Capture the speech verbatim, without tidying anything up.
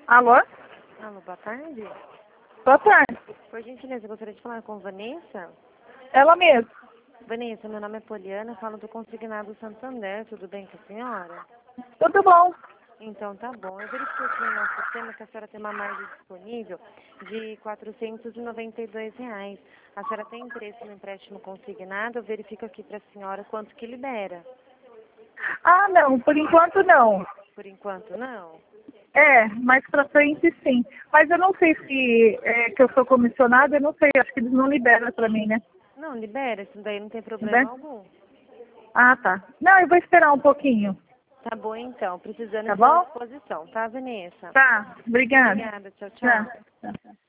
Alô? Alô, boa tarde. Boa tarde. Por gentileza, eu gostaria de falar com Vanessa. Ela mesma. Vanessa, meu nome é Poliana, falo do Consignado Santander, tudo bem com a senhora? Tudo bom? Então tá bom. Eu verifiquei aqui no nosso sistema que a senhora tem uma margem disponível de quatrocentos e noventa e dois reais. A senhora tem interesse no empréstimo consignado? Eu verifico aqui para a senhora quanto que libera. Ah, não, por enquanto não. Por enquanto, não. É, mais pra frente sim. Mas eu não sei se é que eu sou comissionada, eu não sei, acho que eles não liberam pra mim, né? Não, libera, isso daí não tem problema Libera? algum. Ah, tá. Não, eu vou esperar um pouquinho. Tá bom então, precisando Tá estar à bom? disposição, tá, Vanessa? Tá, obrigada. Obrigada, tchau, tchau. Tchau. Tchau.